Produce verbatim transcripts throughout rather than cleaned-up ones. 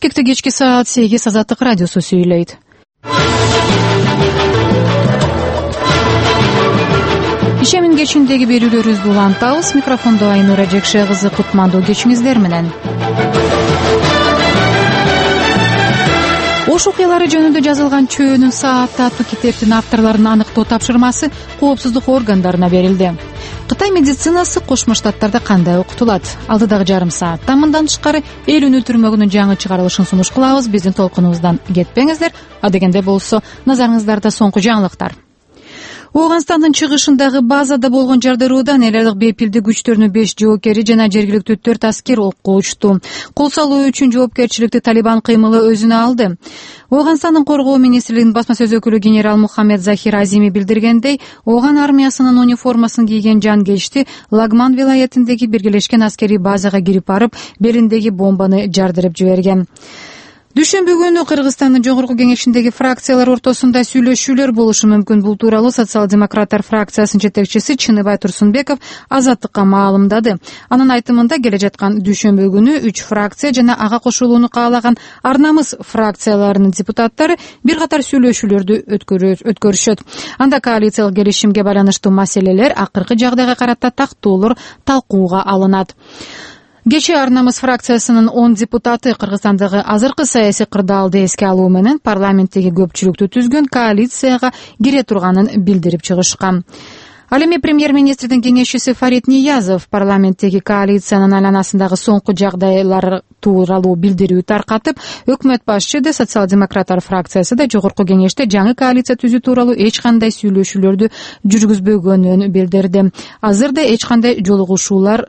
Бишкекте кечки саат сегиз Азаттык радиосу сүйлөйт. Ишемин кечиндеги берүүлөрүбүздү улантабыз. Микрофондо Айнура Жекше кызы, кутмандуу кечиңиздер менен. Ош окуялары жөнүндө жазылган Чөөнүн сааты аттуу китептин авторлорун аныктоо тапшырмасы коопсуздук органдарына берилди. Кытай медицинасы Кошмо Штаттарда кандай окутулат? Алдыдагы жарым саатта мындан тышкары эл үнү түрмөгүнүн жаңы чыгарылышын сунуш кылабыз. Биздин толкунубуздан кетпеңиздер. Адегенде болсо назарыңыздарда соңку жаңылыктар. Ооганстандын чыгышындагы базада болгон жардыруудан эл аралык бейпилдик күчтөрүнүн беш жоокери жана жергиликтүү төрт аскер окко учту. Кол салуу үчүн жоопкерчиликти Талибан кыймылы өзүнө алды. Ооганстандын коргоо министрлигинин басма сөз өкүлү генерал Мухаммед Захир Азими билдиргендей, Ооган армиясынын униформасын кийген жангечти Лагман вилаятындагы биргелешкен аскерий базага кирип барып, белиндеги бомбаны жардырып жиберген. Дүйшөмбү күнү Кыргызстандын жогорку кеңешиндеги фракциялар ортосунда сүйлөшүүлөр болушу мүмкүн. Бул тууралуу социал-демократтар фракциясынын жетекчиси Чыныбай Турсунбеков Азаттыкка маалымдады. Анын айтымында келе жаткан дүйшөмбү күнү үч фракция жана ага кошулууну каалаган Ар намыс фракцияларынын депутаттары бир катар сүйлөшүүлөрдү өткөрүшөт. Анда коалициялык келишимге байланыштуу маселелер, акыркы жагдайга карата тактоолор талкууга алынат. Кечээ Ар намыс фракциясынын он депутаты Кыргызстандагы азыркы саясий кырдаалды эске алуу менен парламенттеги көпчүлүктү түзгөн коалицияга кире турганын билдирип чыгышкан. Ал эми премьер-министрдин кеңешчиси Фарид Ниязов парламенттеги коалициянын айланасындагы соңку жагдайлар тууралуу билдирүү таркатып, өкмөт башчы да социал-демократтар фракциясы да жогорку кеңеште жаңы коалиция түзүү тууралуу эч кандай сүйлөшүүлөрдү жүргүзбөгөнүн билдирди. Азырда эч кандай жолугушуулар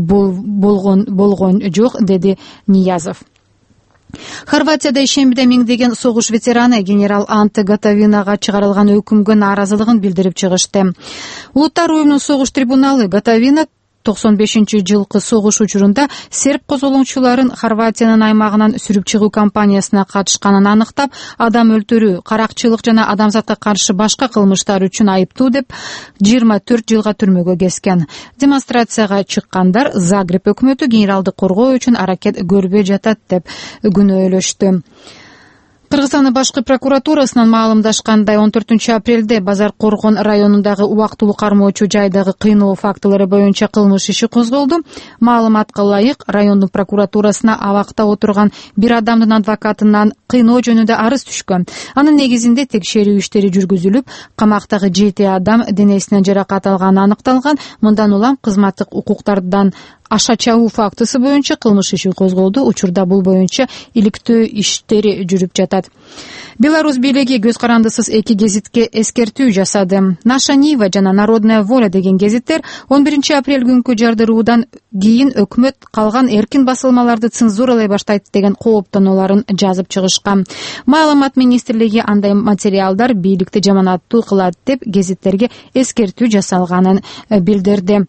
болгон болгон жок, деди Ниязов. Хорватияда ишембиде миңдеген согуш ветераны генерал Анте Готовинага чыгарылган өкүмгө нааразылыгын билдирип чыгышты. Улуттар уюмунун согуш трибуналы Готовина токсон бешинчи жылкы согуш учурунда серб козголоңчуларын Хорватиянын аймагынан сүрүп чыгуу кампаниясына катышканын аныктап, адам өлтүрүү, каракчылык жана адамзатка каршы башка кылмыштар үчүн айыптуу деп жыйырма төрт жылга түрмөгө кескен. Демонстрацияга чыккандар Загреб өкмөтү генералды коргоо үчүн аракет көрбөй жатат деп күнөөлөштү. Кыргызстандын башкы прокуратурасынан маалымдашкандай, он төртүнчү апрелде Базар Коргон районундагы убактылуу кармоочу жайдагы кыйноо фактылары боюнча кылмыш иши козголду. Маалыматка ылайык, райондун прокуратурасына абакта отурган бир адамдын адвокатынан кыйноо жөнүндө арыз түшкөн. Анын негизинде текшерүү иштери жүргүзүлүп, камактагы жети адам денесинен жаракат алганы аныкталган. Мындан улам кызматтык укуктардан аша чабуу фактысы боюнча кылмыш иши козголду. Учурда бул боюнча иликтөө иштери жүрүп жатат. Беларусь бийлиги көз карандысыз эки гезитке эскертүү жасады. Наша Нива жана Народная воля деген гезиттер он биринчи апрель күнкү жардыруудан кийин өкмөт калган эркин басылмаларды цензуралай баштайт деген кооптонууларын жазып чыгышкан. Маалымат министрлиги андай материалдар бийликти жаманаттуу кылат деп гезиттерге эскертүү жасалганын билдирди.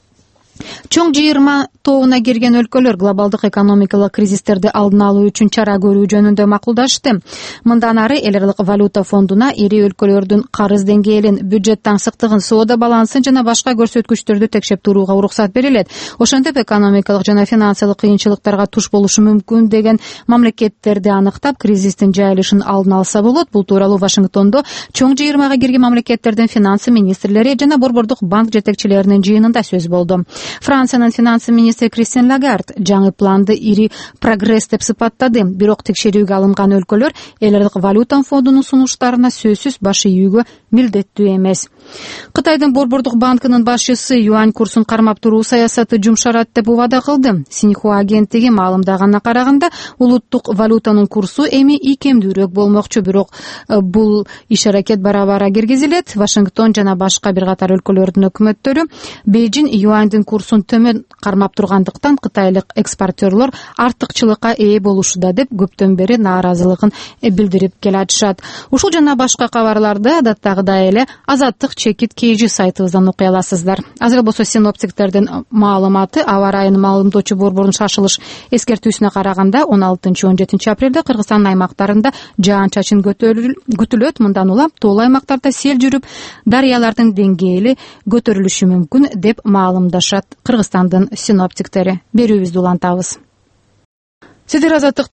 Чоң жыйырма тобуна кирген өлкөлөр глобалдык экономикалык кризистерди алдын алуу үчүн чара көрүү жөнүндө макулдашты. Мындан ары эл аралык валюта фондуна ири өлкөлөрдүн карыз деңгээлин, бюджет таңсыктыгын, соода балансын жана башка көрсөткүчтөрдү текшеп турууга уруксат берилет. Ошентип экономикалык жана финансылык кыйынчылыктарга туш болушу мүмкүн деген мамлекеттерди аныктап, кризистин жайылышын алдын алса болот. Бул тууралуу Вашингтондо чоң жыйырмага кирген мамлекеттердин финансы министрлери жана борбордук банк жетекчилеринин жыйынында сөз болду. Франциянын финансы министри Кристин Лагард жаңы планды ири прогресс деп сыпаттады. Бирок текшерүүгө алынган өлкөлөр эл аралык валюта фондунун сунуштарына сөзсүз баш ийүүгө милдеттүү эмес. Кытайдын борбордук банкынын башчысы юань курсун кармап туруу саясаты жумшарат деп убада кылды. Синьхуа агенттиги маалымдаганына караганда, улуттук валютанын курсу эми ийкемдүүрөөк болмокчу, бирок бул иш-аракет бара-бара киргизилет. Вашингтон жана башка бир катар өлкөлөрдүн өкмөттөрү Бейжин юаньдын курсун төмөн кармап тургандыктан кытайлык экспортерлор артыкчылыкка ээ болушуда деп көптөн бери нааразылыгын билдирип келатышат. Ушул жана башка кабарларды адаттагыдай эле Азаттык чекит кейжи сайтыбыздан окуй аласыздар. Азыр болсо синоптиктердин маалыматы аба ырайын маалымдоочу борбордун шашылыш эскертүүсүнө караганда он алтынчы он жетинчи апрелде Кыргызстандын аймактарында жаан-чачын күтүлөт. Мындан улам тоол аймактарда сел жүрүп, дарыялардын деңгээли көтөрүлүшү мүмкүн деп маалымдашат Кыргызстандын синоптиктери. Берүүбүздү улантабыз. Сиздер Азаттык